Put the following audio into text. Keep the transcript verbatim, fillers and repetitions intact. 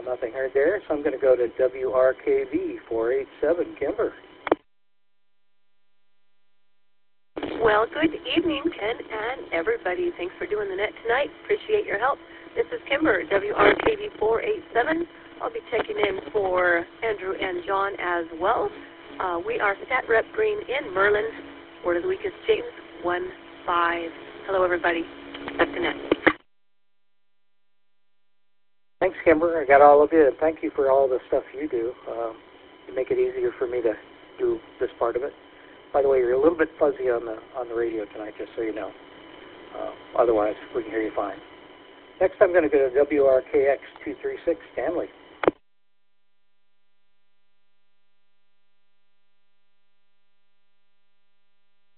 Nothing heard there, so I'm going to go to W R K V four eight seven, Kimber. Well, good evening, Ken and everybody. Thanks for doing the net tonight. Appreciate your help. This is Kimber, W R K V four eight seven. I'll be checking in for Andrew and John as well. Uh, we are Stat Rep Green in Merlin. Word of the week is James one five. Hello, everybody. Back to net. Thanks, Kimber. I got all of you. Thank you for all the stuff you do. Um, you make it easier for me to do this part of it. By the way, you're a little bit fuzzy on the on the radio tonight, just so you know. Uh, otherwise, we can hear you fine. Next, I'm going to go to W R K X two three six, Stanley.